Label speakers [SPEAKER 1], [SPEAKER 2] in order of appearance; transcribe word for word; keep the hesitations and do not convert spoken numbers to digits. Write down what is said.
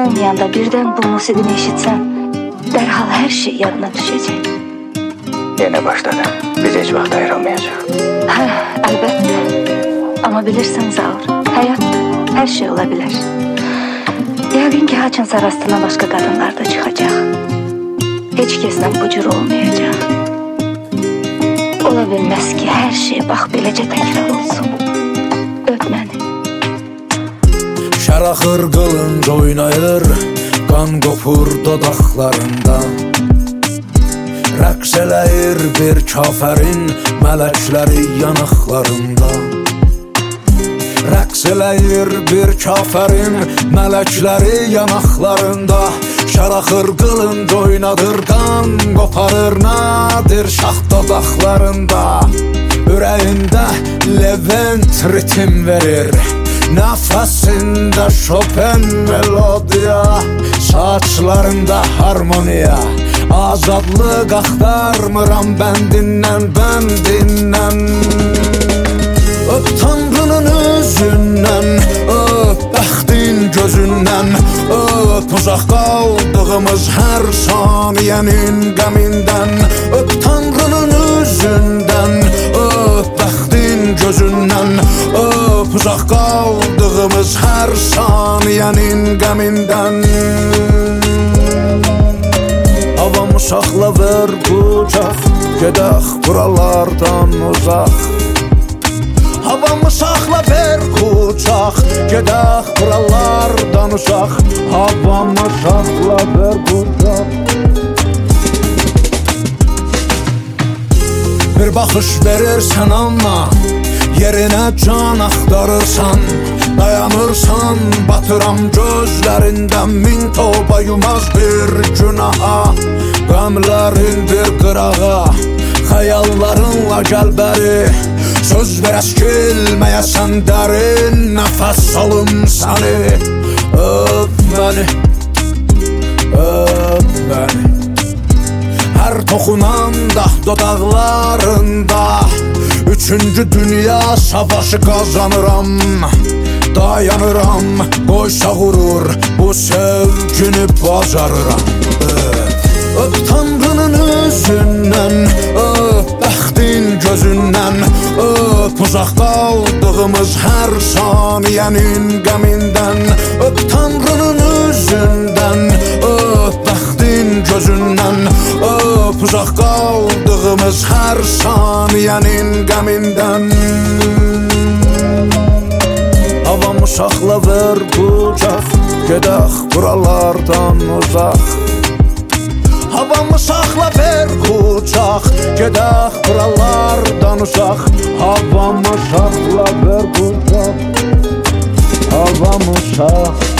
[SPEAKER 1] olmayanda birdən bu musiqini eşitsən, dərhal hər şey yadına düşəcək.
[SPEAKER 2] Yenə başladı. Biz heç vaxt ayrılmayacaq.
[SPEAKER 1] Hə, əlbəttə. Amma bilirsən Zaur, həyat hər şey ola bilər. Yəqin ki, haçınsa rastına başqa qadınlar da çıxacaq. Heç kəslə bu cür olmayacaq. Ola bilməz ki, hər şey bax beləcə təkrar olsun. Öp məni.
[SPEAKER 3] Şəraxır qılınc oynayır, qan qopur dodaqlarından. Rəqs eləyir bir kafərin mələkləri yanaqlarında. Rəqs eləyir bir kafərin mələkləri yanaqlarında. Şəraxır qılınc oynadır, qan qoparır nadir şax dodaqlarında. Ürəyində Levent ritim verir, nəfəsində Chopin melodiya, saçlarında harmoniya. Azadlıq axtarmıram bəndindən, bəndindən. Öp Tanrının özündən, öp bəxtin gözündən, öp uzaq qaldığımız hər saniyənin qəmindən. Öp Tanrının özündən, öp bəxtin gözündən, öp uzaq qaldığımız hər saniyənin qəmindən. Havamı saxla ver qucaq, gedək buralardan uzaq. Havamı saxla ver qucaq, gedək buralardan uzaq. Havamı saxla ver qucaq. Bir baxış verirsən amma yerinə can axtarırsan. Dayanırsan, batıram gözlərindən min toba yumaz bir günaha. Qəmlərin bir qırağa, xəyallarınla gəl bəri. Söz verəs kilməyəsən dərin, nəfəs alım səni. Öp məni, öp məni. Hər toxunanda dodaqlarında üçüncü dünya savaşı qazanıram. Dayanıram, boysa vurur, bu sevgini bacarıram. Öp Tanrının özündən, öp bəxtin gözündən, öp uzaq qaldığımız hər saniyənin qəmindən. Öp Tanrının özündən, öp bəxtin gözündən, öp uzaq qaldığımız hər saniyənin qəmindən. Havamı saxla ver qucaq, gedək buralardan uzaq. Havamı saxla ver qucaq, gedək buralardan uzaq. Havamı saxla ver qucaq, havamı saxla.